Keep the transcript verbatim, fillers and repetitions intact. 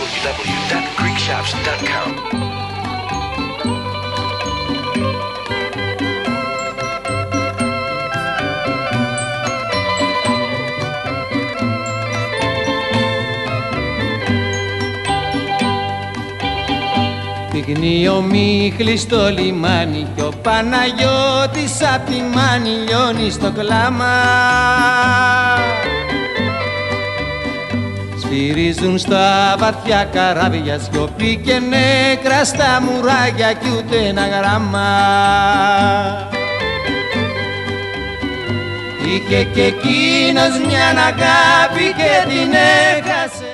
w w dot greek shops dot com. Πυκνεί ο Μίχλης στο λιμάνι κι ο Παναγιώτης απ' τη Μάνη λιώνει στο κλάμα. Σφυρίζουν στα βαθιά καράβια σιωπή και νεκρά στα μουράγια κι ούτε ένα γράμμα. Είχε κι εκείνος μιαν αγάπη και την έχασε.